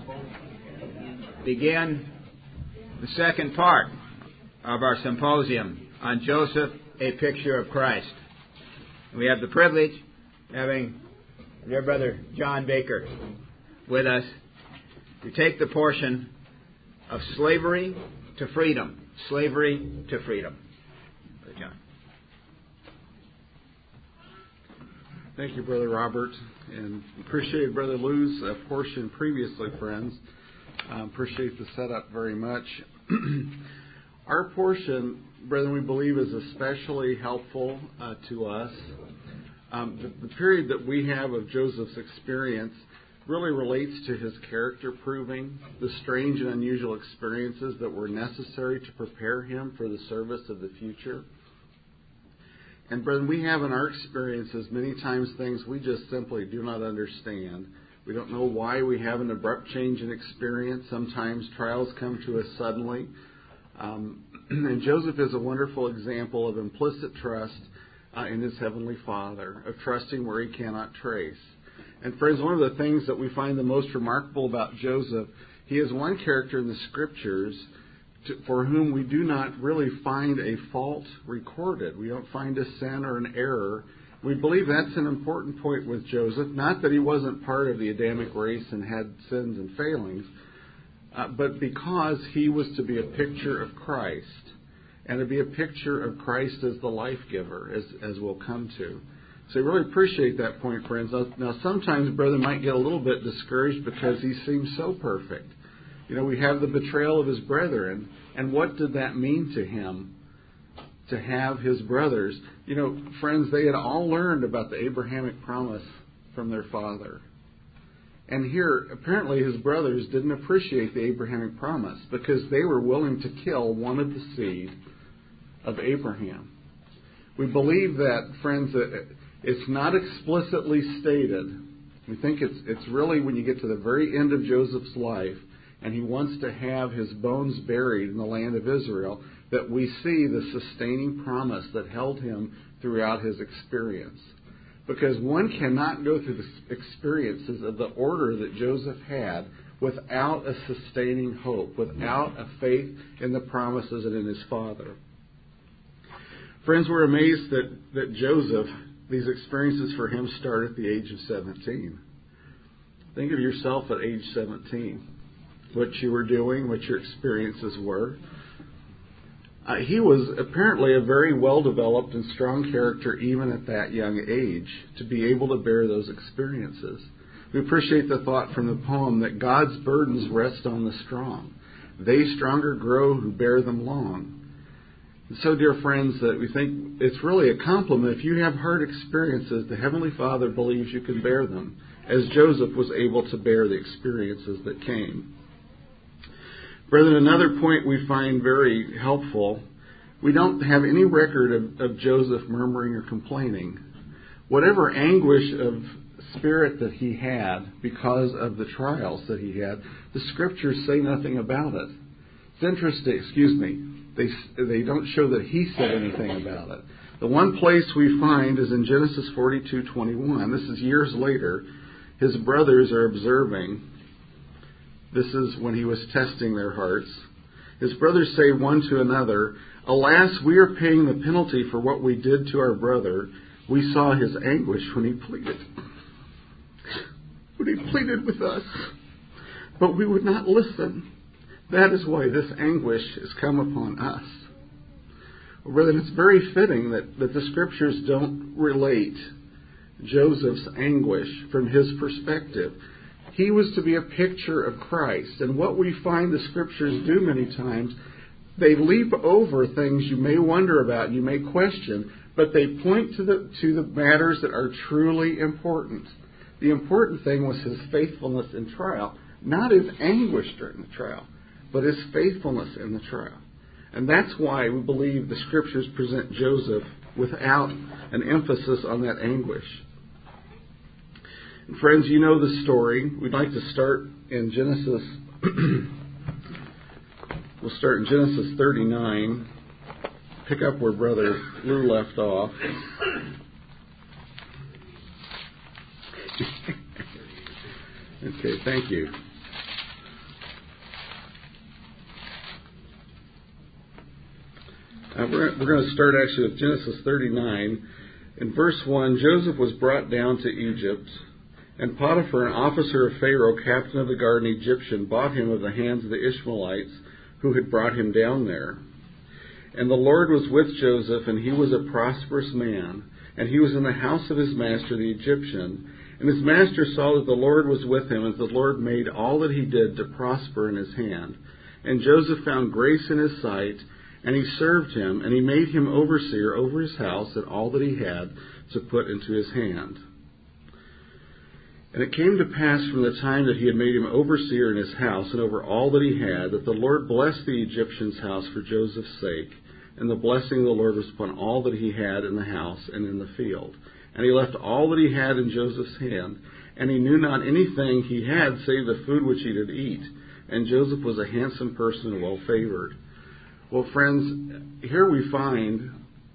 begin the second part of our symposium on Joseph, a picture of Christ. We have the privilege of having dear brother John Baker with us to take the portion of slavery to freedom. Slavery to freedom. Brother John. Thank you, Brother Robert, and appreciate Brother Lou's portion previously, friends. Appreciate the setup very much. Our portion, brethren, we believe is especially helpful to us. The period that we have of Joseph's experience really relates to his character proving, the strange and unusual experiences that were necessary to prepare him for the service of the future. And brethren, we have in our experiences many times things we just simply do not understand. We don't know why we have an abrupt change in experience. Sometimes trials come to us suddenly. And Joseph is a wonderful example of implicit trust in his Heavenly Father, of trusting where he cannot trace. And friends, one of the things that we find the most remarkable about Joseph, he is one character in the Scriptures for whom we do not really find a fault recorded. We don't find a sin or an error. We believe that's an important point with Joseph. Not that he wasn't part of the Adamic race and had sins and failings, but because he was to be a picture of Christ, and to be a picture of Christ as the life giver, as we'll come to. So I really appreciate that point, friends. Now sometimes brother might get a little bit discouraged because he seems so perfect. You know, we have the betrayal of his brethren, and what did that mean to him to have his brothers? You know, friends, they had all learned about the Abrahamic promise from their father. And here, apparently his brothers didn't appreciate the Abrahamic promise because they were willing to kill one of the seed of Abraham. We believe that, friends, that it's not explicitly stated. We think it's really when you get to the very end of Joseph's life and he wants to have his bones buried in the land of Israel, that we see the sustaining promise that held him throughout his experience. Because one cannot go through the experiences of the order that Joseph had without a sustaining hope, without a faith in the promises and in his father. Friends, we're amazed that Joseph, these experiences for him start at the age of 17. Think of yourself at age 17. What you were doing, what your experiences were. He was apparently a very well-developed and strong character even at that young age to be able to bear those experiences. We appreciate the thought from the poem that God's burdens rest on the strong. They stronger grow who bear them long. And so, dear friends, that we think it's really a compliment. If you have hard experiences, the Heavenly Father believes you can bear them, as Joseph was able to bear the experiences that came. Brethren, another point we find very helpful, we don't have any record of Joseph murmuring or complaining. Whatever anguish of spirit that he had because of the trials that he had, the Scriptures say nothing about it. It's interesting, they don't show that he said anything about it. The one place we find is in Genesis 42:21. This is years later. His brothers are observing. This is when he was testing their hearts. His brothers say one to another, "Alas, we are paying the penalty for what we did to our brother. We saw his anguish when he pleaded. When he pleaded with us, but we would not listen. That is why this anguish has come upon us." Well, brethren, it's very fitting that the Scriptures don't relate Joseph's anguish from his perspective. He was to be a picture of Christ. And what we find the Scriptures do many times, they leap over things you may wonder about, you may question, but they point to the matters that are truly important. The important thing was his faithfulness in trial, not his anguish during the trial, but his faithfulness in the trial. And that's why we believe the Scriptures present Joseph without an emphasis on that anguish. And friends, you know the story. We'd like to start in Genesis. We'll start in Genesis 39. Pick up where Brother Lou left off. Okay, thank you. We're going to start actually with Genesis 39. In verse 1, Joseph was brought down to Egypt, and Potiphar, an officer of Pharaoh, captain of the guard, an Egyptian, bought him of the hands of the Ishmaelites who had brought him down there. And the Lord was with Joseph, and he was a prosperous man, and he was in the house of his master, the Egyptian. And his master saw that the Lord was with him, as the Lord made all that he did to prosper in his hand. And Joseph found grace in his sight, and he served him, and he made him overseer over his house and all that he had to put into his hand. And it came to pass from the time that he had made him overseer in his house and over all that he had, that the Lord blessed the Egyptian's house for Joseph's sake. And the blessing of the Lord was upon all that he had in the house and in the field. And he left all that he had in Joseph's hand, and he knew not anything he had save the food which he did eat. And Joseph was a handsome person and well favored. Well, friends, here we find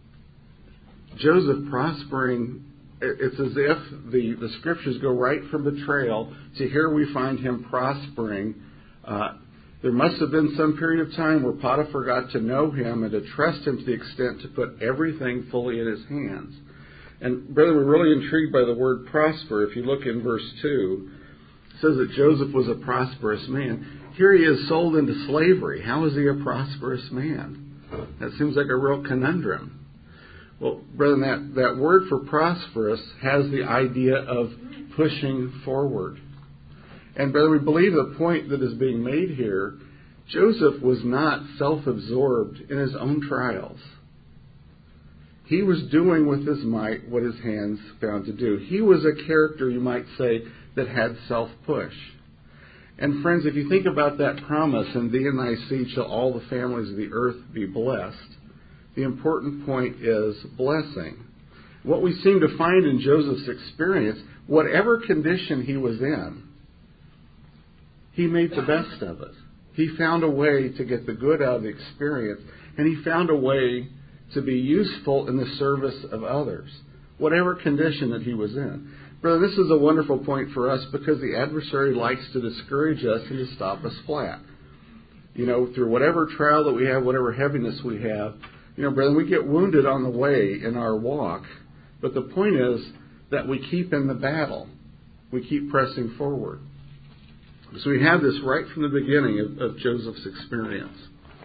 Joseph prospering. It's as if the scriptures go right from betrayal to here we find him prospering. There must have been some period of time where Potiphar got to know him and to trust him to the extent to put everything fully in his hands. And, brother, we're really intrigued by the word prosper. If you look in verse 2, it says that Joseph was a prosperous man. Here he is sold into slavery. How is he a prosperous man? That seems like a real conundrum. Well, brethren, that word for prosperous has the idea of pushing forward. And, brother, we believe the point that is being made here, Joseph was not self-absorbed in his own trials. He was doing with his might what his hands found to do. He was a character, you might say, that had self-push. And, friends, if you think about that promise, in thee and thy seed shall all the families of the earth be blessed, the important point is blessing. What we seem to find in Joseph's experience, whatever condition he was in, he made the best of it. He found a way to get the good out of the experience, and he found a way to be useful in the service of others, whatever condition that he was in. Brother, this is a wonderful point for us because the adversary likes to discourage us and to stop us flat. You know, through whatever trial that we have, whatever heaviness we have, you know, brother, we get wounded on the way in our walk. But the point is that we keep in the battle. We keep pressing forward. So we have this right from the beginning of Joseph's experience.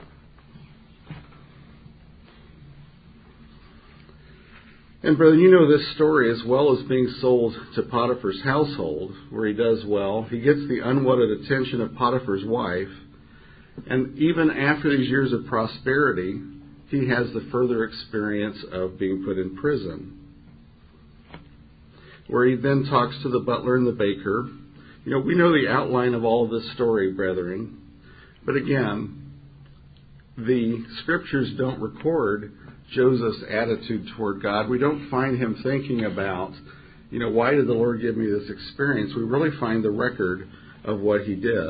And, brother, you know this story as well as being sold to Potiphar's household, where he does well. He gets the unwanted attention of Potiphar's wife. And even after these years of prosperity, he has the further experience of being put in prison, where he then talks to the butler and the baker. You know, we know the outline of all of this story, brethren. But again, the scriptures don't record Joseph's attitude toward God. We don't find him thinking about, you know, why did the Lord give me this experience? We really find the record of what he did.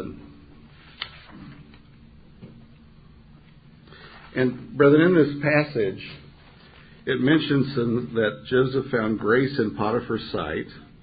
And, brethren, in this passage, it mentions that Joseph found grace in Potiphar's sight.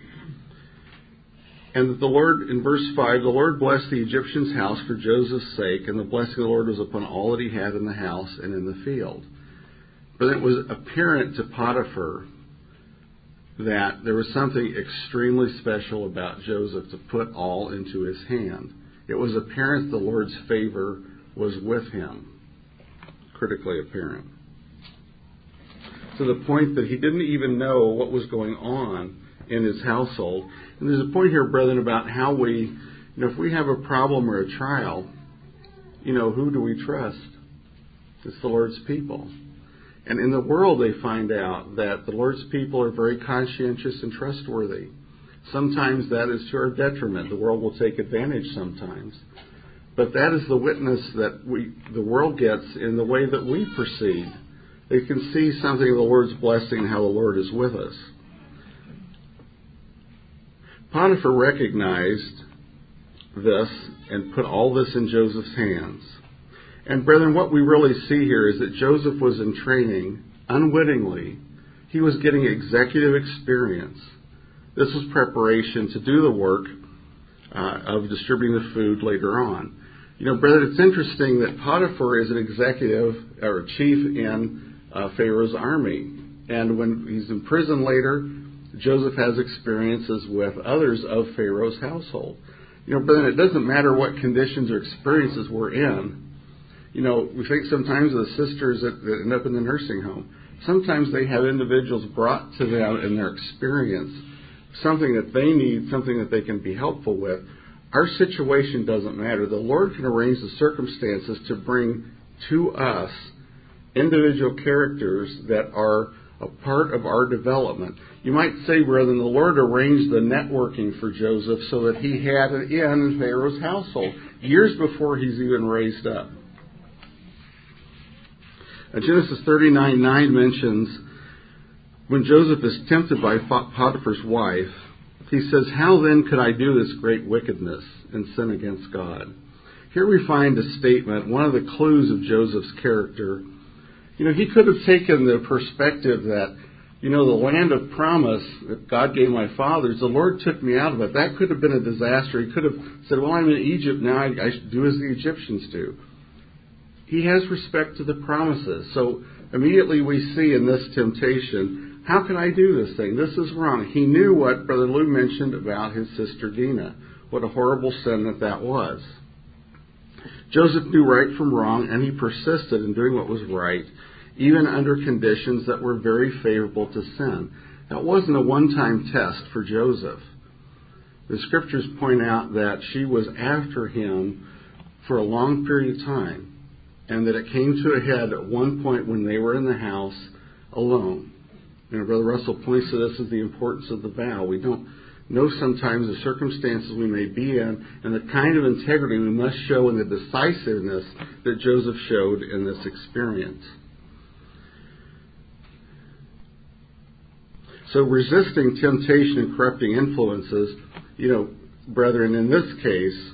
And that the Lord, in verse 5, the Lord blessed the Egyptian's house for Joseph's sake, and the blessing of the Lord was upon all that he had in the house and in the field. But it was apparent to Potiphar that there was something extremely special about Joseph to put all into his hand. It was apparent the Lord's favor was with him. Critically apparent. To the point that he didn't even know what was going on in his household. And there's a point here, brethren, about how we, you know, if we have a problem or a trial, you know, who do we trust? It's the Lord's people. And in the world they find out that the Lord's people are very conscientious and trustworthy. Sometimes that is to our detriment. The world will take advantage sometimes. But that is the witness that the world gets in the way that we proceed. They can see something of the Lord's blessing and how the Lord is with us. Potiphar recognized this and put all this in Joseph's hands. And, brethren, what we really see here is that Joseph was in training unwittingly. He was getting executive experience. This was preparation to do the work of distributing the food later on. Brother, it's interesting that Potiphar is an executive or chief in Pharaoh's army. And when he's in prison later, Joseph has experiences with others of Pharaoh's household. Brother, it doesn't matter what conditions or experiences we're in. We think sometimes of the sisters that end up in the nursing home. Sometimes they have individuals brought to them in their experience something that they need, something that they can be helpful with. Our situation doesn't matter. The Lord can arrange the circumstances to bring to us individual characters that are a part of our development. You might say, brethren, the Lord arranged the networking for Joseph so that he had an in Pharaoh's household years before he's even raised up. Genesis 39:9 mentions when Joseph is tempted by Potiphar's wife, he says, "How then could I do this great wickedness and sin against God?" Here we find a statement, one of the clues of Joseph's character. He could have taken the perspective that, the land of promise that God gave my fathers, the Lord took me out of it. That could have been a disaster. He could have said, well, I'm in Egypt now, I should do as the Egyptians do. He has respect to the promises. So immediately we see in this temptation, how can I do this thing? This is wrong. He knew what Brother Lou mentioned about his sister Dinah. What a horrible sin that was. Joseph knew right from wrong, and he persisted in doing what was right, even under conditions that were very favorable to sin. That wasn't a one-time test for Joseph. The scriptures point out that she was after him for a long period of time, and that it came to a head at one point when they were in the house alone. Brother Russell points to this as the importance of the vow. We don't know sometimes the circumstances we may be in and the kind of integrity we must show in the decisiveness that Joseph showed in this experience. So resisting temptation and corrupting influences, brethren, in this case,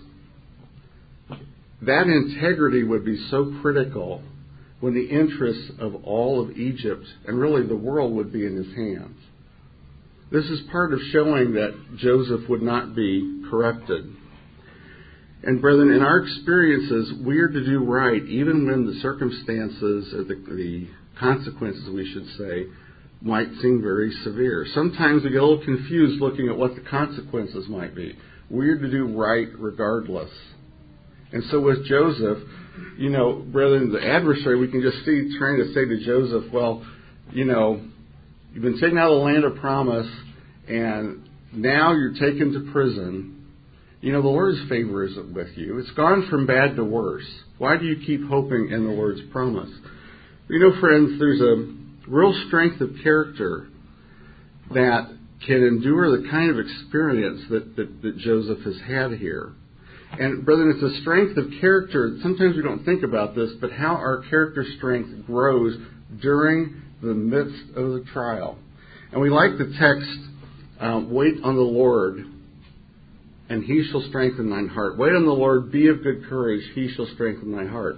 that integrity would be so critical when the interests of all of Egypt and really the world would be in his hands. This is part of showing that Joseph would not be corrupted. And brethren, in our experiences, we are to do right even when the circumstances, or the consequences, we should say, might seem very severe. Sometimes we get a little confused looking at what the consequences might be. We are to do right regardless. And so with Joseph, brethren, the adversary, we can just see trying to say to Joseph, well, you've been taken out of the land of promise, and now you're taken to prison. The Lord's favor isn't with you. It's gone from bad to worse. Why do you keep hoping in the Lord's promise? Friends, there's a real strength of character that can endure the kind of experience that Joseph has had here. And, brethren, it's a strength of character. Sometimes we don't think about this, but how our character strength grows during the midst of the trial. And we like the text, wait on the Lord, and he shall strengthen thine heart. Wait on the Lord, be of good courage, he shall strengthen thy heart.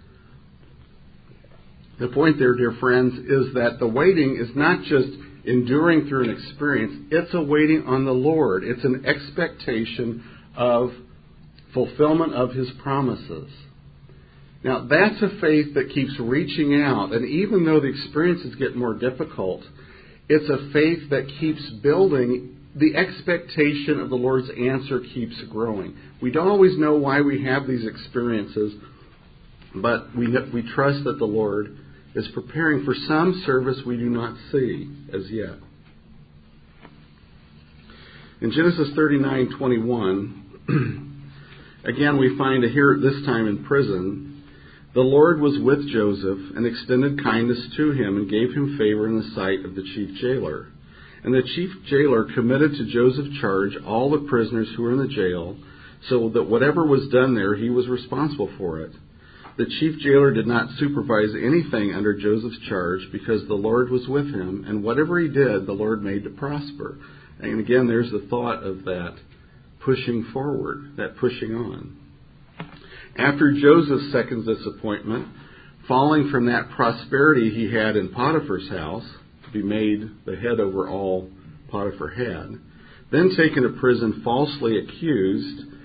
The point there, dear friends, is that the waiting is not just enduring through an experience. It's a waiting on the Lord. It's an expectation of fulfillment of his promises. Now, that's a faith that keeps reaching out. And even though the experiences get more difficult, it's a faith that keeps building. The expectation of the Lord's answer keeps growing. We don't always know why we have these experiences, but we trust that the Lord is preparing for some service we do not see as yet. In Genesis 39:21, again we find here this time in prison, the Lord was with Joseph and extended kindness to him and gave him favor in the sight of the chief jailer. And the chief jailer committed to Joseph's charge all the prisoners who were in the jail, so that whatever was done there, he was responsible for it. The chief jailer did not supervise anything under Joseph's charge because the Lord was with him, and whatever he did, the Lord made to prosper. And again, there's the thought of that pushing forward, that pushing on. After Joseph's second disappointment, falling from that prosperity he had in Potiphar's house, to be made the head over all Potiphar had, then taken to prison falsely accused,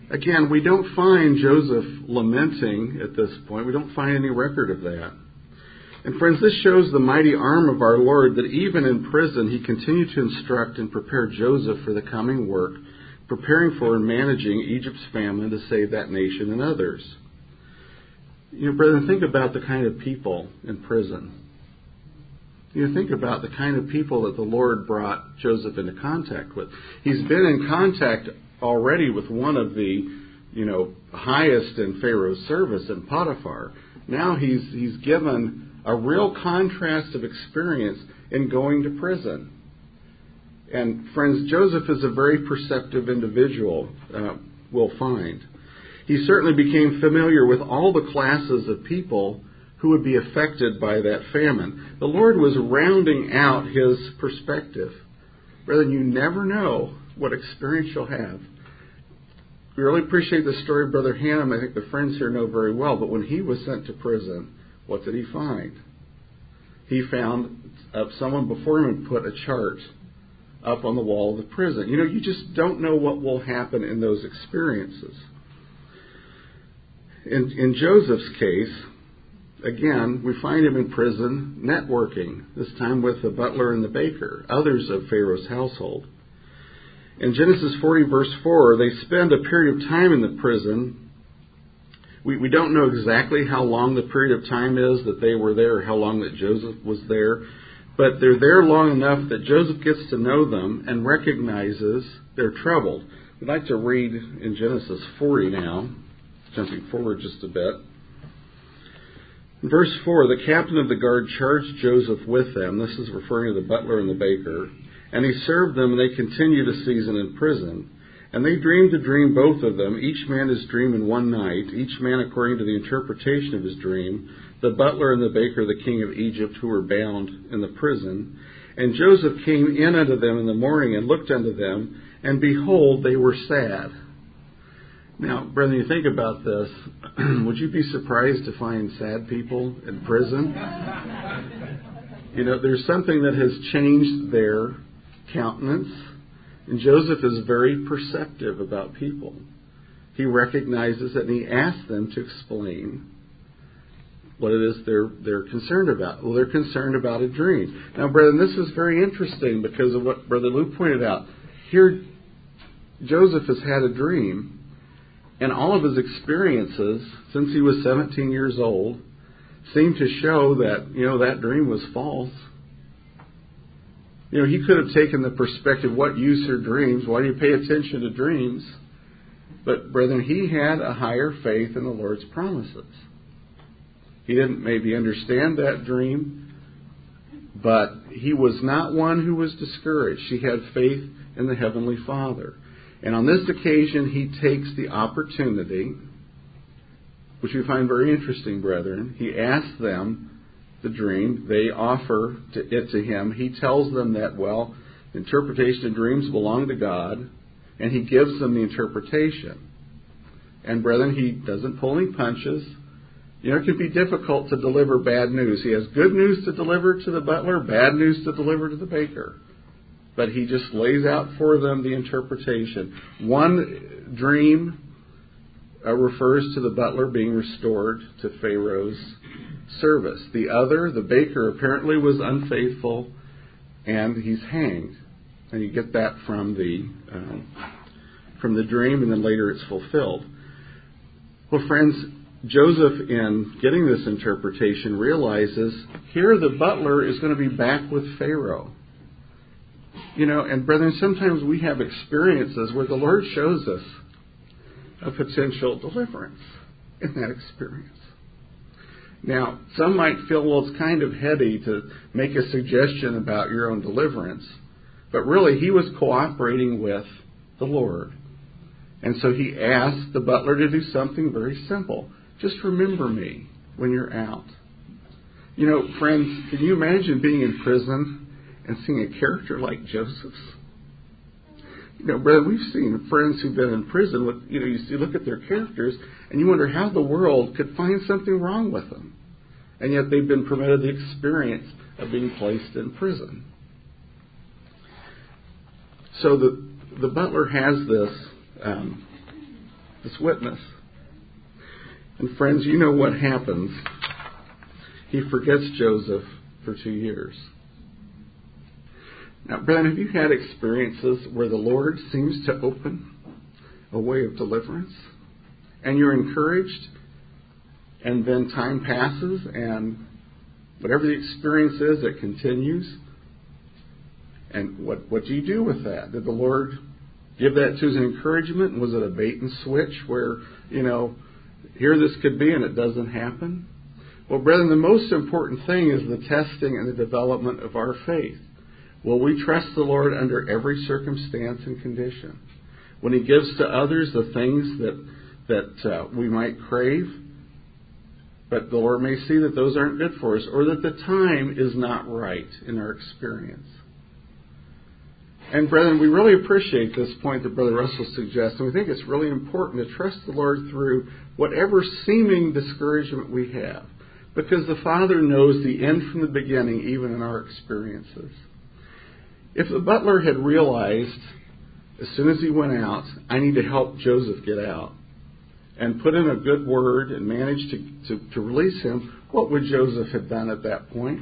Again, we don't find Joseph lamenting at this point. We don't find any record of that. And friends, this shows the mighty arm of our Lord, that even in prison, he continued to instruct and prepare Joseph for the coming work, preparing for and managing Egypt's famine to save that nation and others. You know, brethren, think about the kind of people in prison. You know, think about the kind of people that the Lord brought Joseph into contact with. He's been in contact already with one of the, highest in Pharaoh's service, in Potiphar. Now he's given a real contrast of experience in going to prison. And friends, Joseph is a very perceptive individual, we'll find. He certainly became familiar with all the classes of people who would be affected by that famine. The Lord was rounding out his perspective. Brethren, you never know what experience you'll have. We really appreciate the story of Brother Hannum. I think the friends here know very well. But when he was sent to prison, what did he find? He found someone before him had put a chart up on the wall of the prison. You just don't know what will happen in those experiences. In Joseph's case, again, we find him in prison networking, this time with the butler and the baker, others of Pharaoh's household. In Genesis 40, verse 4, they spend a period of time in the prison. We don't know exactly how long the period of time is that they were there, or how long that Joseph was there, but they're there long enough that Joseph gets to know them and recognizes they're troubled. We'd like to read in Genesis 40 now, jumping forward just a bit. In verse 4, the captain of the guard charged Joseph with them. This is referring to the butler and the baker. And he served them, and they continued a season in prison. And they dreamed a dream, both of them, each man his dream in one night, each man according to the interpretation of his dream, the butler and the baker, the king of Egypt, who were bound in the prison. And Joseph came in unto them in the morning, and looked unto them, and behold, they were sad. Now, brethren, you think about this. Would you be surprised to find sad people in prison? There's something that has changed their countenance. And Joseph is very perceptive about people. He recognizes it, and he asks them to explain what it is they're concerned about. Well, they're concerned about a dream. Now, brethren, this is very interesting because of what Brother Lou pointed out. Here, Joseph has had a dream, and all of his experiences since he was 17 years old seem to show that, that dream was false. He could have taken the perspective, what use are dreams? Why do you pay attention to dreams? But, brethren, he had a higher faith in the Lord's promises. He didn't maybe understand that dream, but he was not one who was discouraged. He had faith in the Heavenly Father. And on this occasion, he takes the opportunity, which we find very interesting, brethren. He asks them the dream. They offer it to him. He tells them that, the interpretation of dreams belong to God, and he gives them the interpretation. And, brethren, he doesn't pull any punches. It can be difficult to deliver bad news. He has good news to deliver to the butler, bad news to deliver to the baker. But he just lays out for them the interpretation. One dream refers to the butler being restored to Pharaoh's service. The other, the baker, apparently was unfaithful, and he's hanged. And you get that from the dream, and then later it's fulfilled. Well, friends, Joseph, in getting this interpretation, realizes here the butler is going to be back with Pharaoh. And brethren, sometimes we have experiences where the Lord shows us a potential deliverance in that experience. Now, some might feel, it's kind of heady to make a suggestion about your own deliverance. But really, he was cooperating with the Lord. And so he asked the butler to do something very simple. Just remember me when you're out. Friends, can you imagine being in prison and seeing a character like Joseph's? Brother, we've seen friends who've been in prison with, you look at their characters and you wonder how the world could find something wrong with them. And yet they've been permitted the experience of being placed in prison. So the butler has this this witness. And friends, you know what happens. He forgets Joseph for 2 years. Now, Brethren, have you had experiences where the Lord seems to open a way of deliverance? And you're encouraged, and then time passes, and whatever the experience is, it continues. And what do you do with that? Did the Lord give that to as an encouragement? Was it a bait and switch where, here this could be and it doesn't happen? Well, brethren, the most important thing is the testing and the development of our faith. Will we trust the Lord under every circumstance and condition? When He gives to others the things that we might crave, but the Lord may see that those aren't good for us, or that the time is not right in our experience. And brethren, we really appreciate this point that Brother Russell suggests, and we think it's really important to trust the Lord through whatever seeming discouragement we have, because the Father knows the end from the beginning, even in our experiences. If the butler had realized, as soon as he went out, I need to help Joseph get out, and put in a good word and managed to release him, what would Joseph have done at that point?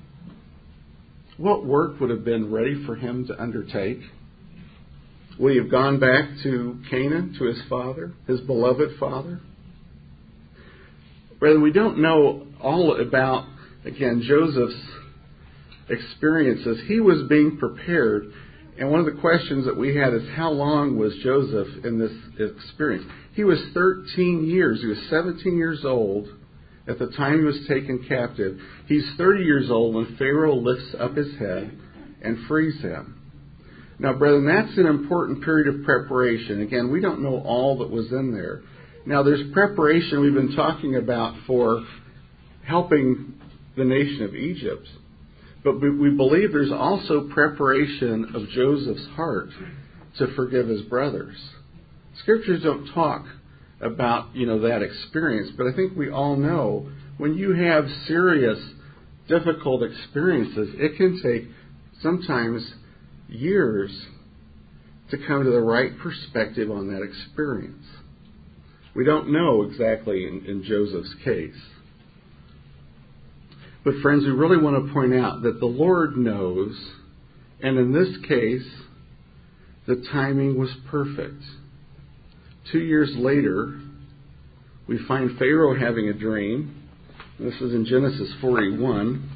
What work would have been ready for him to undertake? Would he have gone back to Canaan, to his father, his beloved father? Brethren, we don't know all about, again, Joseph's experiences. He was being prepared, and one of the questions that we had is, how long was Joseph in this experience? He was 13 years. He was 17 years old at the time he was taken captive. He's 30 years old when Pharaoh lifts up his head and frees him. Now, brethren, that's an important period of preparation. Again, we don't know all that was in there. Now, there's preparation we've been talking about for helping the nation of Egypt. But we believe there's also preparation of Joseph's heart to forgive his brothers. Scriptures don't talk about, that experience, but I think we all know when you have serious, difficult experiences, it can take sometimes years to come to the right perspective on that experience. We don't know exactly in Joseph's case. But friends, we really want to point out that the Lord knows, and in this case, the timing was perfect. 2 years later, we find Pharaoh having a dream. This is in Genesis 41.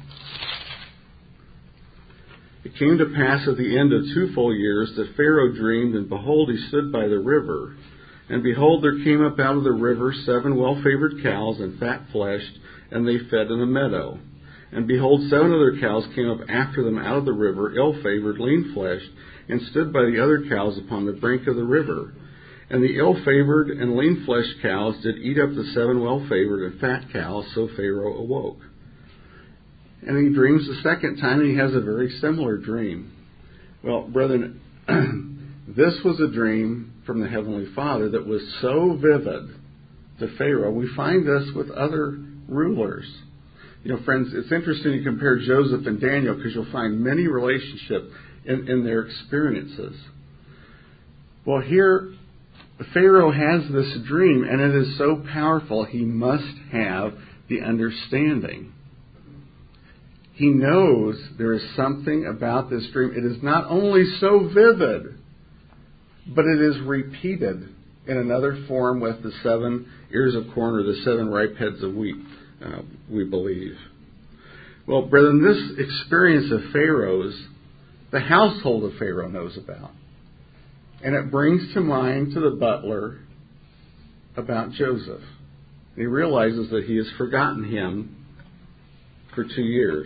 It came to pass at the end of 2 full years that Pharaoh dreamed, and behold, he stood by the river. And behold, there came up out of the river 7 well-favored cows and fat-fleshed, and they fed in a meadow. And behold, 7 other cows came up after them out of the river, ill-favored, lean-fleshed, and stood by the other cows upon the brink of the river. And the ill-favored and lean-fleshed cows did eat up the 7 well-favored and fat cows, so Pharaoh awoke. And he dreams the second time, and he has a very similar dream. Well, brethren, this was a dream from the Heavenly Father that was so vivid to Pharaoh. We find this with other rulers. Friends, it's interesting to compare Joseph and Daniel because you'll find many relationships in their experiences. Well, here, Pharaoh has this dream, and it is so powerful, he must have the understanding. He knows there is something about this dream. It is not only so vivid, but it is repeated in another form with the 7 ears of corn or the 7 ripe heads of wheat, we believe. Well, brethren, this experience of Pharaoh's, the household of Pharaoh knows about. And it brings to mind to the butler about Joseph. He realizes that he has forgotten him for 2 years.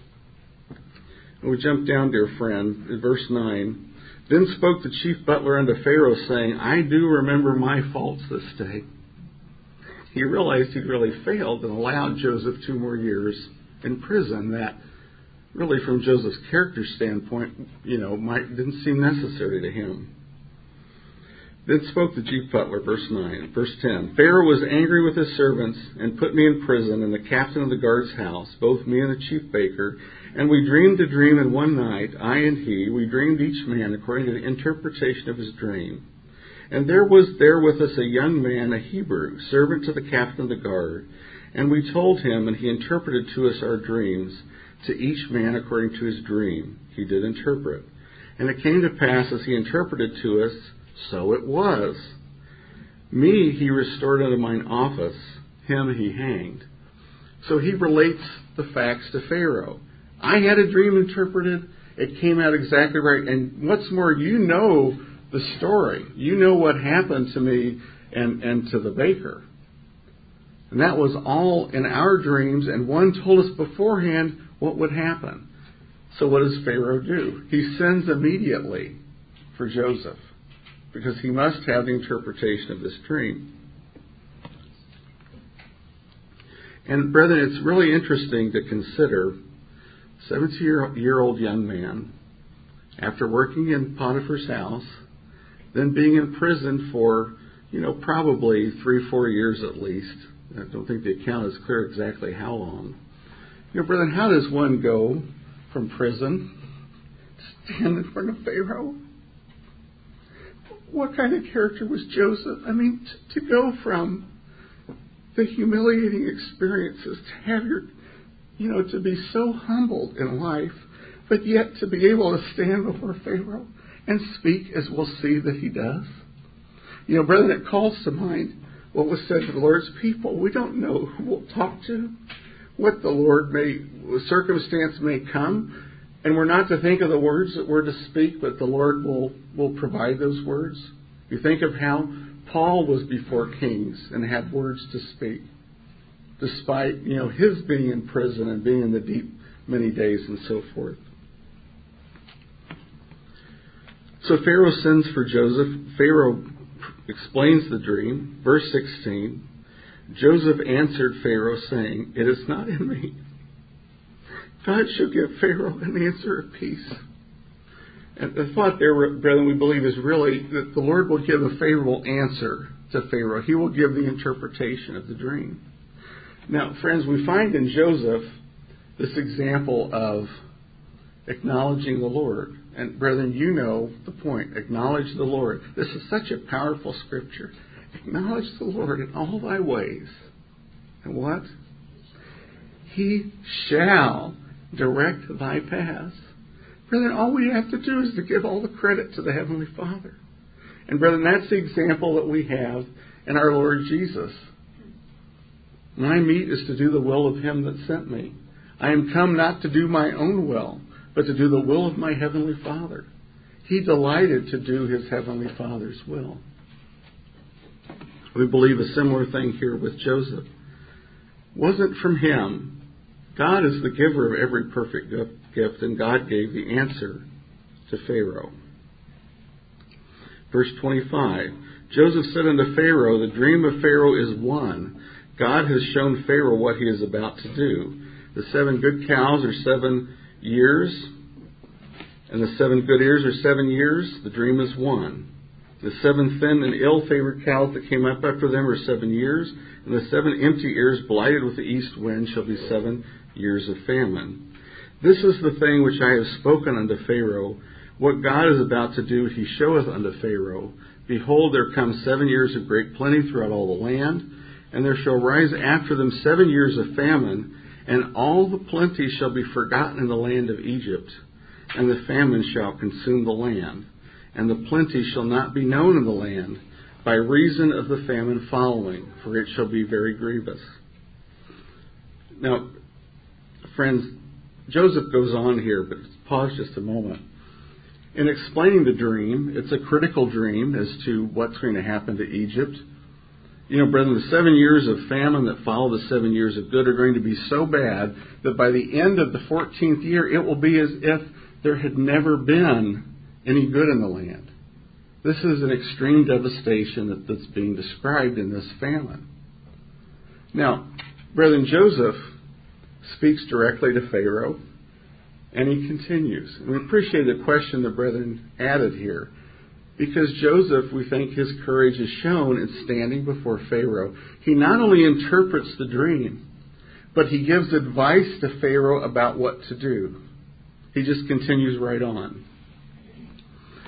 And we jump down, dear friend, in verse 9. Then spoke the chief butler unto Pharaoh, saying, I do remember my faults this day. He realized he'd really failed and allowed Joseph 2 more years in prison. That really, from Joseph's character standpoint, didn't seem necessary to him. Then spoke the chief butler, verse 9, verse 10. Pharaoh was angry with his servants and put me in prison in the captain of the guard's house, both me and the chief baker. And we dreamed a dream in one night, I and he. We dreamed each man according to the interpretation of his dream. And there was there with us a young man, a Hebrew, servant to the captain of the guard. And we told him, and he interpreted to us our dreams, to each man according to his dream. He did interpret. And it came to pass, as he interpreted to us, so it was. Me he restored unto mine office, him he hanged. So he relates the facts to Pharaoh. I had a dream interpreted. It came out exactly right. And what's more, you know the story. You know what happened to me and to the baker. And that was all in our dreams, and one told us beforehand what would happen. So what does Pharaoh do? He sends immediately for Joseph, because he must have the interpretation of this dream. And brethren, it's really interesting to consider 70-year-old young man, after working in Potiphar's house, then being in prison for, probably 3-4 years at least. I don't think the account is clear exactly how long. Brethren, how does one go from prison to stand in front of Pharaoh? What kind of character was Joseph? To go from the humiliating experiences to have to be so humbled in life, but yet to be able to stand before Pharaoh and speak as we'll see that he does. Brethren, it calls to mind what was said to the Lord's people. We don't know who we'll talk to, what the circumstance may come, and we're not to think of the words that we're to speak, but the Lord will provide those words. You think of how Paul was before kings and had words to speak, despite his being in prison and being in the deep many days and so forth. So Pharaoh sends for Joseph. Pharaoh explains the dream. Verse 16, Joseph answered Pharaoh, saying, "It is not in me. God shall give Pharaoh an answer of peace." And the thought there, brethren, we believe is really that the Lord will give a favorable answer to Pharaoh. He will give the interpretation of the dream. Now, friends, we find in Joseph this example of acknowledging the Lord. And brethren, you know the point. Acknowledge the Lord. This is such a powerful scripture. Acknowledge the Lord in all thy ways. And what? He shall direct thy paths. Brethren, all we have to do is to give all the credit to the Heavenly Father. And brethren, that's the example that we have in our Lord Jesus. My meat is to do the will of him that sent me. I am come not to do my own will, but to do the will of my Heavenly Father. He delighted to do his Heavenly Father's will. We believe a similar thing here with Joseph. Wasn't from him. God is the giver of every perfect gift, and God gave the answer to Pharaoh. Verse 25, Joseph said unto Pharaoh, "The dream of Pharaoh is one. God has shown Pharaoh what he is about to do. The 7 good cows are 7 years, and the 7 good ears are 7 years. The dream is one. The 7 thin and ill-favored cows that came up after them are 7 years, and the 7 empty ears blighted with the east wind shall be 7 years of famine. This is the thing which I have spoken unto Pharaoh. What God is about to do, he showeth unto Pharaoh. Behold, there come 7 years of great plenty throughout all the land, and there shall rise after them 7 years of famine, and all the plenty shall be forgotten in the land of Egypt, and the famine shall consume the land, and the plenty shall not be known in the land by reason of the famine following, for it shall be very grievous." Now, friends, Joseph goes on here, but pause just a moment. In explaining the dream, it's a critical dream as to what's going to happen to Egypt. Brethren, the 7 years of famine that follow the 7 years of good are going to be so bad that by the end of the 14th year, it will be as if there had never been any good in the land. This is an extreme devastation that's being described in this famine. Now, brethren, Joseph speaks directly to Pharaoh, and he continues. And we appreciate the question the brethren added here, because Joseph, we think his courage is shown in standing before Pharaoh. He not only interprets the dream, but he gives advice to Pharaoh about what to do. He just continues right on.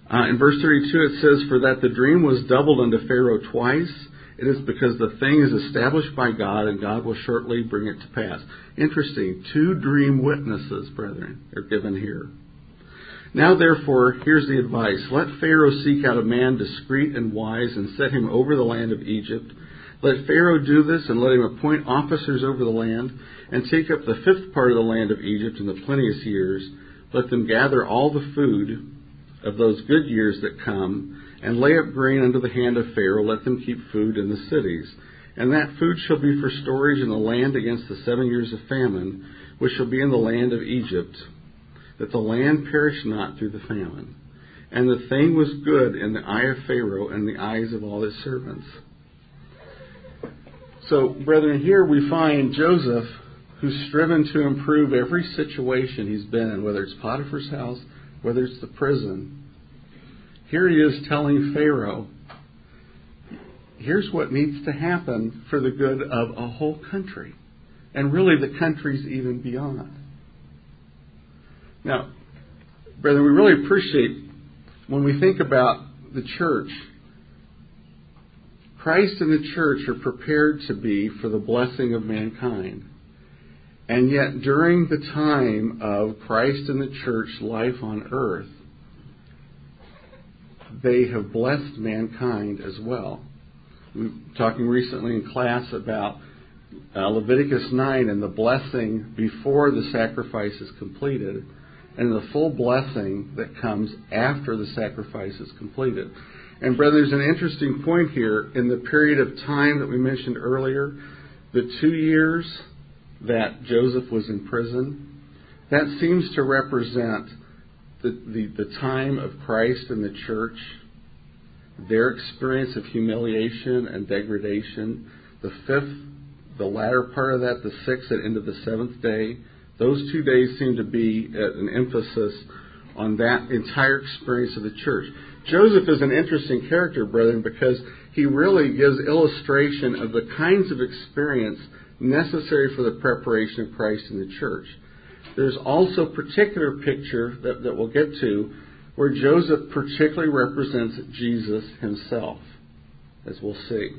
In verse 32 it says, "For that the dream was doubled unto Pharaoh twice, it is because the thing is established by God, and God will shortly bring it to pass." Interesting. 2 dream witnesses, brethren, are given here. "Now therefore, here's the advice. Let Pharaoh seek out a man discreet and wise, and set him over the land of Egypt. Let Pharaoh do this, and let him appoint officers over the land, and take up the 5th part of the land of Egypt in the plenteous years. Let them gather all the food of those good years that come, and lay up grain under the hand of Pharaoh. Let them keep food in the cities. And that food shall be for storage in the land against the 7 years of famine, which shall be in the land of Egypt, that the land perish not through the famine. And the thing was good in the eye of Pharaoh and the eyes of all his servants." So, brethren, here we find Joseph, who's striven to improve every situation he's been in, whether it's Potiphar's house, whether it's the prison. Here he is telling Pharaoh, here's what needs to happen for the good of a whole country, and really the countries even beyond. Now, brethren, we really appreciate when we think about the church, Christ and the church are prepared to be for the blessing of mankind. And yet, during the time of Christ and the church life on earth, they have blessed mankind as well. We were talking recently in class about Leviticus 9 and the blessing before the sacrifice is completed, and the full blessing that comes after the sacrifice is completed. And brethren, there's an interesting point here. In the period of time that we mentioned earlier, the 2 years that Joseph was in prison, that seems to represent the time of Christ and the church, their experience of humiliation and degradation. The 5th, the latter part of that, the 6th and into the 7th day, those 2 days seem to be an emphasis on that entire experience of the church. Joseph is an interesting character, brethren, because he really gives illustration of the kinds of experience necessary for the preparation of Christ in the church. There's also a particular picture that we'll get to where Joseph particularly represents Jesus himself, as we'll see.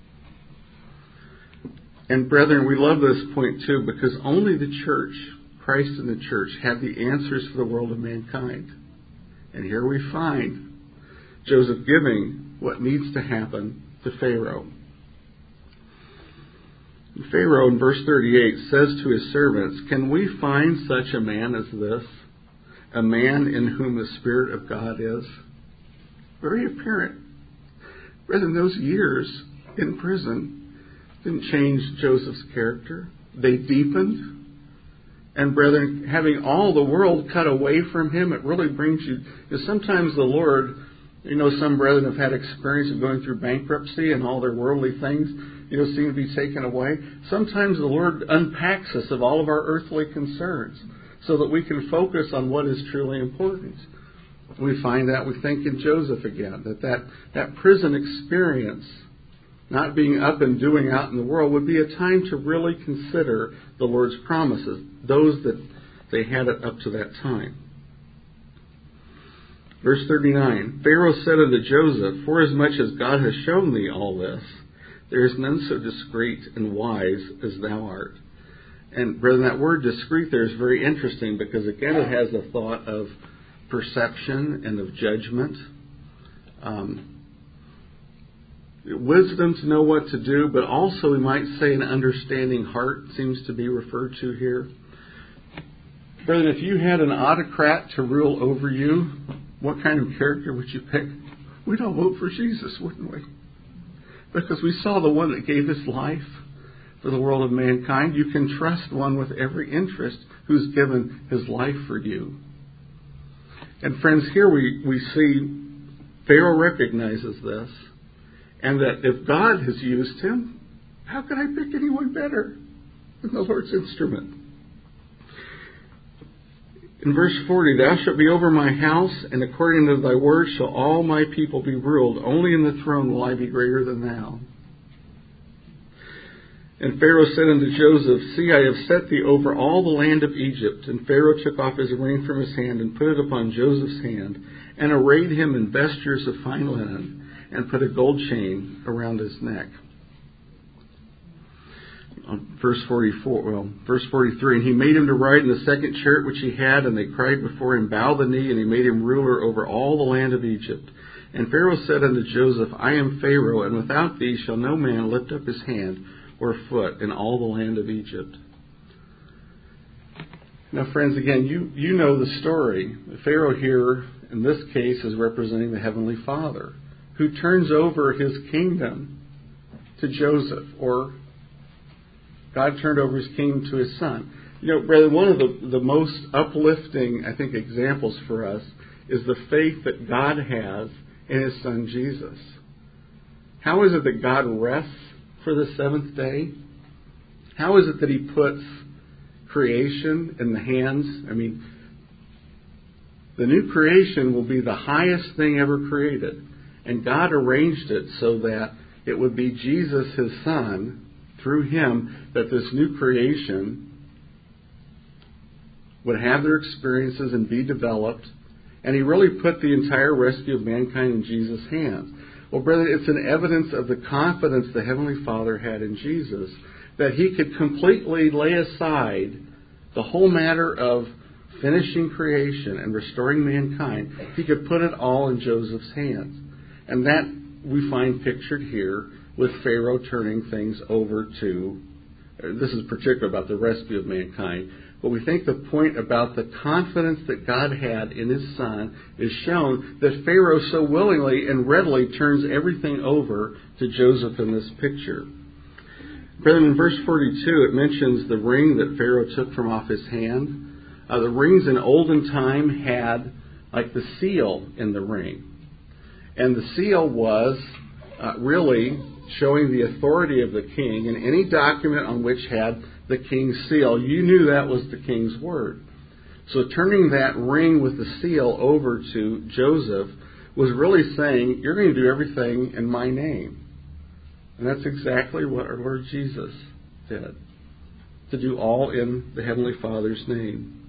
And brethren, we love this point too, because only the church, Christ and the church, have the answers for the world of mankind. And here we find Joseph giving what needs to happen to Pharaoh. Pharaoh, in verse 38, says to his servants, "Can we find such a man as this, a man in whom the Spirit of God is?" Very apparent. Brethren, those years in prison didn't change Joseph's character. They deepened. And brethren, having all the world cut away from him, it really brings you... Because sometimes the Lord, some brethren have had experience of going through bankruptcy and all their worldly things, seem to be taken away. Sometimes the Lord unpacks us of all of our earthly concerns so that we can focus on what is truly important. We find that, we think in Joseph again, that prison experience, not being up and doing out in the world, would be a time to really consider the Lord's promises, those that they had up to that time. Verse 39, "Pharaoh said unto Joseph, Forasmuch as God has shown thee all this, there is none so discreet and wise as thou art." And brethren, that word discreet there is very interesting because again it has a thought of perception and of judgment. Wisdom to know what to do, but also we might say an understanding heart seems to be referred to here. Brethren, if you had an autocrat to rule over you, what kind of character would you pick? We'd all vote for Jesus, wouldn't we? Because we saw the one that gave his life for the world of mankind. You can trust one with every interest who's given his life for you. And friends, here we see Pharaoh recognizes this, and that if God has used him, how can I pick anyone better than the Lord's instrument? In verse 40, "Thou shalt be over my house, and according to thy word shall all my people be ruled. Only in the throne will I be greater than thou." And Pharaoh said unto Joseph, "See, I have set thee over all the land of Egypt." And Pharaoh took off his ring from his hand and put it upon Joseph's hand. and arrayed him in vestures of fine linen, and put a gold chain around his neck. Verse 43, and he made him to ride in the second chariot which he had, and they cried before him, bow the knee, and he made him ruler over all the land of Egypt. And Pharaoh said unto Joseph, I am Pharaoh, and without thee shall no man lift up his hand or foot in all the land of Egypt. Now, friends, again, you know the story. Pharaoh here, in this case, is representing the Heavenly Father, who turns over his kingdom to Joseph, or God turned over his kingdom to his son. You know, brother, one of the most uplifting, I think, examples for us is the faith that God has in his son Jesus. How is it that God rests for the seventh day? How is it that he puts creation in the hands? I mean, the new creation will be the highest thing ever created. And God arranged it so that it would be Jesus, his son, through him, that this new creation would have their experiences and be developed. And he really put the entire rescue of mankind in Jesus' hands. Well, brother, it's an evidence of the confidence the Heavenly Father had in Jesus, that he could completely lay aside the whole matter of finishing creation and restoring mankind. He could put it all in Joseph's hands. And that we find pictured here with Pharaoh turning things over to, this is particular about the rescue of mankind, but we think the point about the confidence that God had in his son is shown that Pharaoh so willingly and readily turns everything over to Joseph in this picture. Brethren, in verse 42, it mentions the ring that Pharaoh took from off his hand. The rings in olden time had like the seal in the ring. And the seal was really showing the authority of the king, and any document on which had the king's seal, you knew that was the king's word. So turning that ring with the seal over to Joseph was really saying, you're going to do everything in my name. And that's exactly what our Lord Jesus did, to do all in the Heavenly Father's name.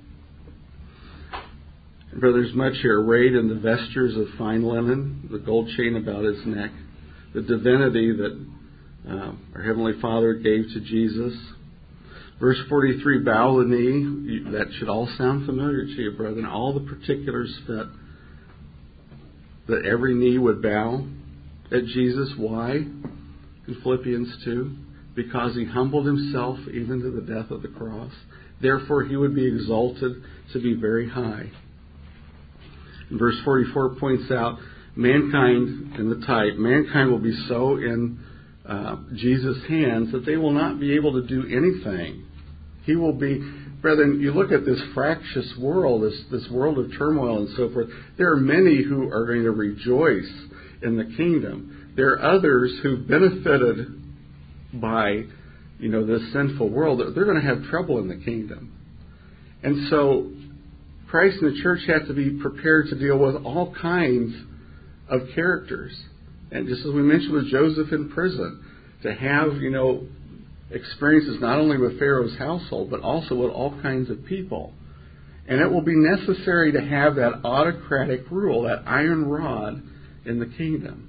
And brothers, much here, arrayed in the vestures of fine linen, the gold chain about his neck, the divinity that our Heavenly Father gave to Jesus. Verse 43, bow the knee. That should all sound familiar to you, brethren. All the particulars fit that every knee would bow at Jesus. Why? In Philippians 2, because he humbled himself even to the death of the cross. Therefore, he would be exalted to be very high. And verse 44 points out, mankind, in the type, mankind will be so in Jesus' hands that they will not be able to do anything. He will be, brethren, you look at this fractious world, this world of turmoil and so forth, there are many who are going to rejoice in the kingdom. There are others who benefited by, this sinful world. They're going to have trouble in the kingdom. And so Christ and the church have to be prepared to deal with all kinds of characters. And just as we mentioned with Joseph in prison, to have, experiences not only with Pharaoh's household, but also with all kinds of people. And it will be necessary to have that autocratic rule, that iron rod in the kingdom.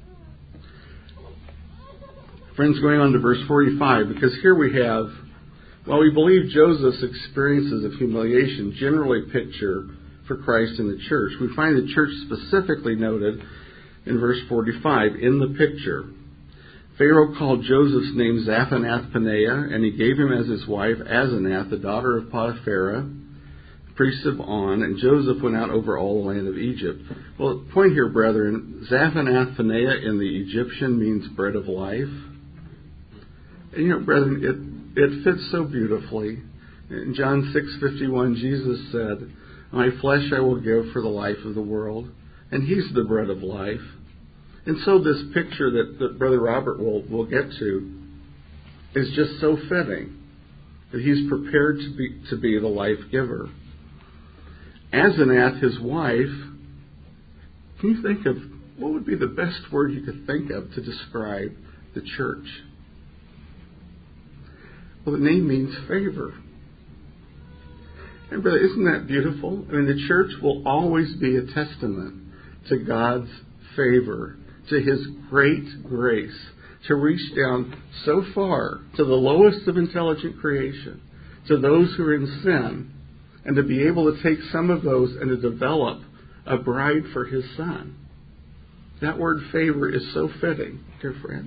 Friends, going on to verse 45, because here we have, while we believe Joseph's experiences of humiliation generally picture for Christ and the church, we find the church specifically noted in verse 45, in the picture. Pharaoh called Joseph's name Zaphenath-Paneah, and he gave him as his wife Asenath, the daughter of Potipharah, priest of On, and Joseph went out over all the land of Egypt. Well, the point here, brethren, Zaphenath-Paneah in the Egyptian means bread of life. And brethren, it fits so beautifully. In John 6:51, Jesus said, my flesh I will give for the life of the world. And he's the bread of life. And so this picture that Brother Robert will get to is just so fitting, that he's prepared to be the life giver. Asenath, his wife, can you think of what would be the best word you could think of to describe the church? Well, the name means favor. And brother, isn't that beautiful? I mean, the church will always be a testament to God's favor, to His great grace, to reach down so far to the lowest of intelligent creation, to those who are in sin, and to be able to take some of those and to develop a bride for His Son. That word favor is so fitting, dear friends.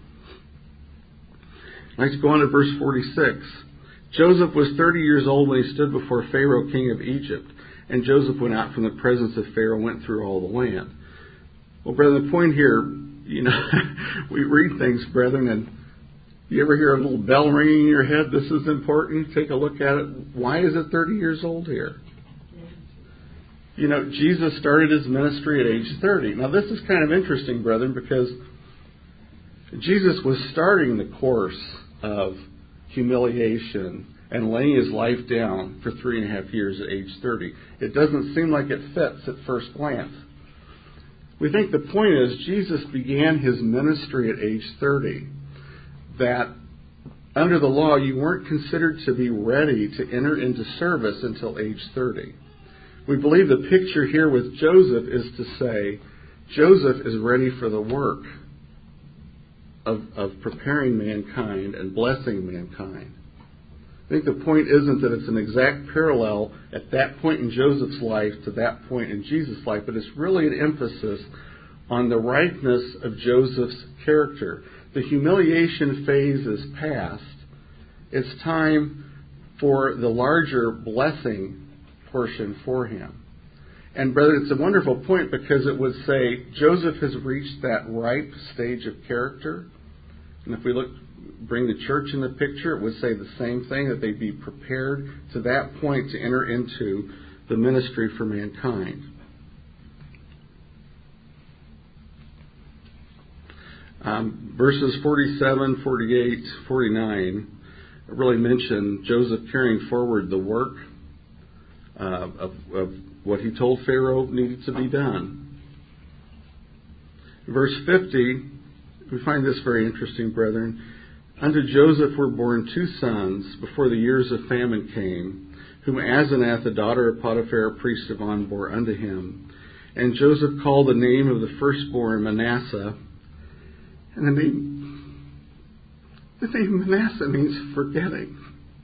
Let's go on to verse 46. Joseph was 30 years old when he stood before Pharaoh, king of Egypt. And Joseph went out from the presence of Pharaoh and went through all the land. Well, brethren, the point here, we read things, brethren, and you ever hear a little bell ringing in your head? This is important. Take a look at it. Why is it 30 years old here? Jesus started His ministry at age 30. Now, this is kind of interesting, brethren, because Jesus was starting the course of humiliation and laying His life down for 3.5 years at age 30. It doesn't seem like it fits at first glance. We think the point is Jesus began His ministry at age 30, that under the law you weren't considered to be ready to enter into service until age 30. We believe the picture here with Joseph is to say Joseph is ready for the work of preparing mankind and blessing mankind. I think the point isn't that it's an exact parallel at that point in Joseph's life to that point in Jesus' life, but it's really an emphasis on the ripeness of Joseph's character. The humiliation phase is past. It's time for the larger blessing portion for him. And brother, it's a wonderful point because it would say Joseph has reached that ripe stage of character. And if we bring the church in the picture, it would say the same thing, that they be prepared to that point to enter into the ministry for mankind. Verses 47, 48, 49 really mention Joseph carrying forward the work of what he told Pharaoh needed to be done. Verse 50, we find this very interesting, brethren. Unto Joseph were born 2 sons before the years of famine came, whom Asenath, the daughter of Potiphar, a priest of On, bore unto him. And Joseph called the name of the firstborn Manasseh. And the name Manasseh means forgetting.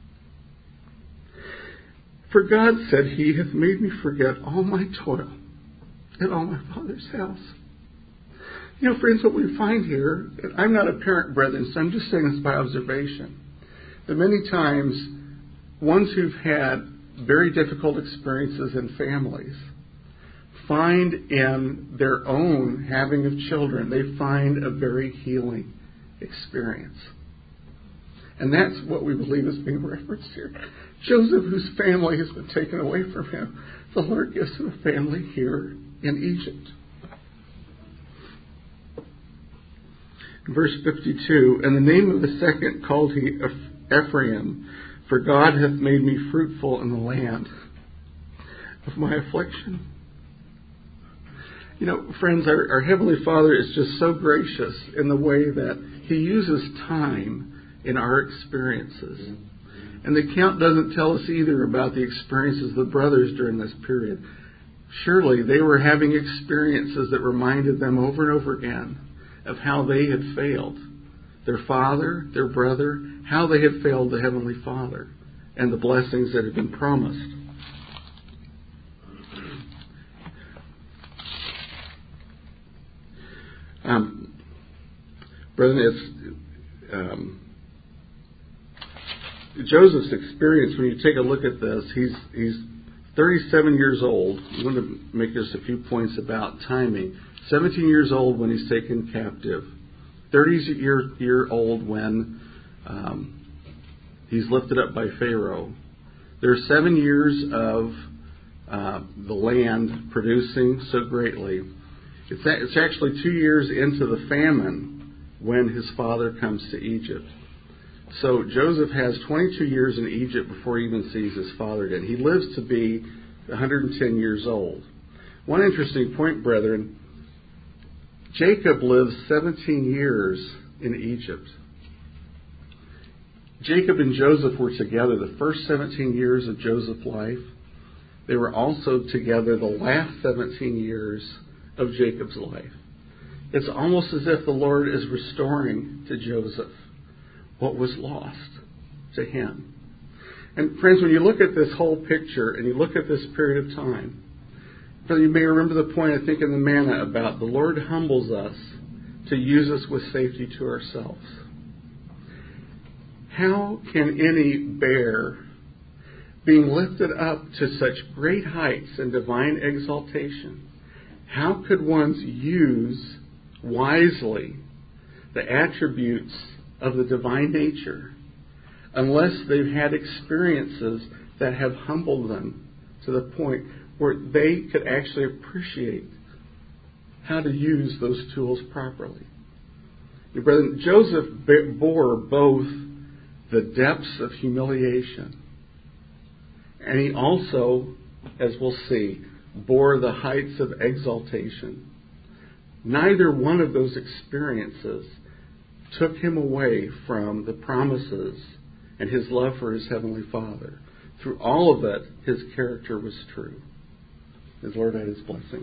For God said, He hath made me forget all my toil at all my father's house. Friends, what we find here, and I'm not a parent, brethren, so I'm just saying this by observation, that many times ones who've had very difficult experiences in families find in their own having of children, they find a very healing experience. And that's what we believe is being referenced here. Joseph, whose family has been taken away from him, the Lord gives him a family here in Egypt. Verse 52, and the name of the second called he Ephraim, for God hath made me fruitful in the land of my affliction. Friends, our Heavenly Father is just so gracious in the way that He uses time in our experiences. And the account doesn't tell us either about the experiences of the brothers during this period. Surely they were having experiences that reminded them over and over again of how they had failed their father, their brother, how they had failed the Heavenly Father, and the blessings that had been promised. Brethren, it's Joseph's experience. When you take a look at this, he's 37 years old. I'm going to make just a few points about timing. 17 years old when he's taken captive. 30 year old when he's lifted up by Pharaoh. There are 7 years of the land producing so greatly. It's actually 2 years into the famine when his father comes to Egypt. So Joseph has 22 years in Egypt before he even sees his father again. He lives to be 110 years old. One interesting point, brethren, Jacob lives 17 years in Egypt. Jacob and Joseph were together the first 17 years of Joseph's life. They were also together the last 17 years of Jacob's life. It's almost as if the Lord is restoring to Joseph what was lost to him. And friends, when you look at this whole picture and you look at this period of time, you may remember the point, I think, in the manna about the Lord humbles us to use us with safety to ourselves. How can any bear, being lifted up to such great heights and divine exaltation, how could one use wisely the attributes of the divine nature unless they've had experiences that have humbled them to the point where they could actually appreciate how to use those tools properly? Your brother Joseph bore both the depths of humiliation, and he also, as we'll see, bore the heights of exaltation. Neither one of those experiences took him away from the promises and his love for his Heavenly Father. Through all of it, his character was true. His Lord had his blessing.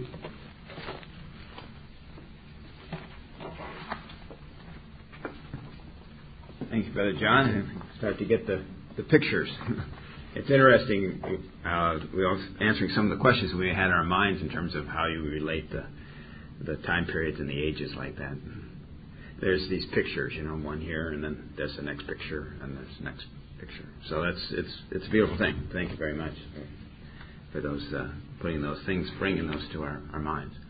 Thank you, Brother John. Start to get the pictures. It's interesting. We were answering some of the questions we had in our minds in terms of how you relate the time periods and the ages like that. There's these pictures, one here, and then there's the next picture, and there's the next picture. So it's a beautiful thing. Thank you very much for those putting those things, bringing those to our minds.